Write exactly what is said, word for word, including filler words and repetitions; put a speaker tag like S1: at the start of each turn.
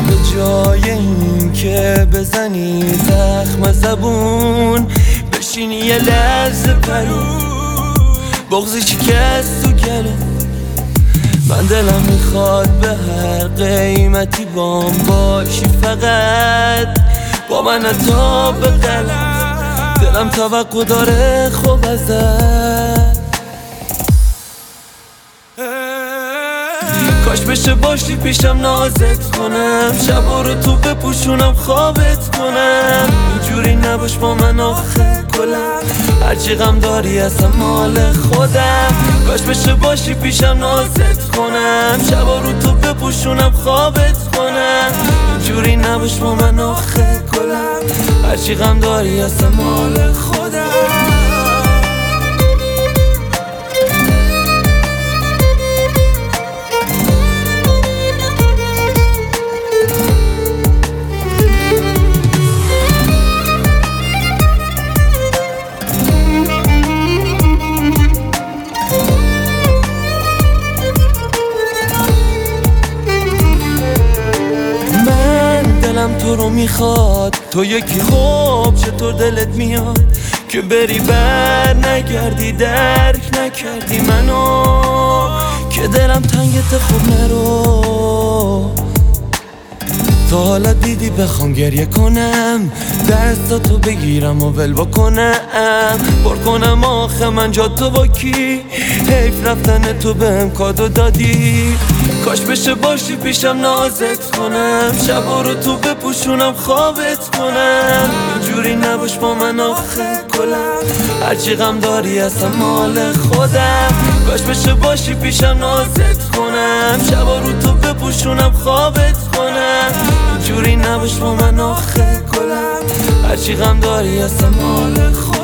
S1: به جای این که بزنی زخم زبون بشینی یه لحظه پرو بغضی شکست تو گلو من دلم میخواد به هر قیمتی بام باشی فقط با من تا به غلط دلم توقع داره خوب ازت کاش بشه باشی پیشم نازت کنم شبا رو تو بپوشونم خوابت کنم اینجوری نباش با من آخه کلم هرچی غم داری اصلا مال خودم کاش بشه باشی پیشم نازت کنم شبا رو تو بپوشونم خوابت کنم اینجوری نباش با من آخه کلم هرچی غم داری اصلا مال خودم دلم تو رو میخواد تو یکی خوب چطور دلت میاد که بری بر نگردی درک نکردی منو که دلم تنگت خوب نرو تا حالا دیدی بخوام گریه کنم دستاتو بگیرم و ول بکنم پر کنم آخه من جا تو با کی حیف رفتن تو بهم کادو دادی کاش بشه باشی پیشم نازت کنم شبا رو تو بپوشونم خوابت کنم اینجوری نباش با من آخه کلم هرچی غم داری اصلا مال خودم کاش بشه باشی پیشم نازت کنم شبا رو تو بپوشونم خوابت کنم اینجوری نباش با من آخه کلم هرچی غم داری اصلا مال خودم